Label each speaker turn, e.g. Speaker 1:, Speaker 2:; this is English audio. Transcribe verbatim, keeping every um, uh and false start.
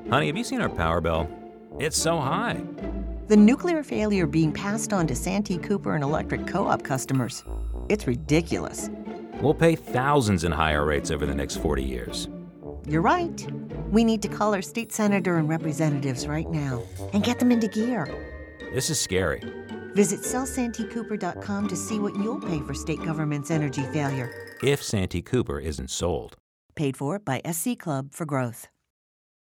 Speaker 1: Honey, have you seen our power bill? It's so high.
Speaker 2: The nuclear failure being passed on to Santee Cooper and electric co-op customers. It's ridiculous.
Speaker 1: We'll pay thousands in higher rates over the next forty years.
Speaker 2: You're right. We need to call our state senator and representatives right now and get them into gear.
Speaker 1: This is scary.
Speaker 2: Visit sell santee cooper dot com to see what you'll pay for state government's energy failure.
Speaker 1: If Santee Cooper isn't sold.
Speaker 2: Paid for by S C Club for Growth.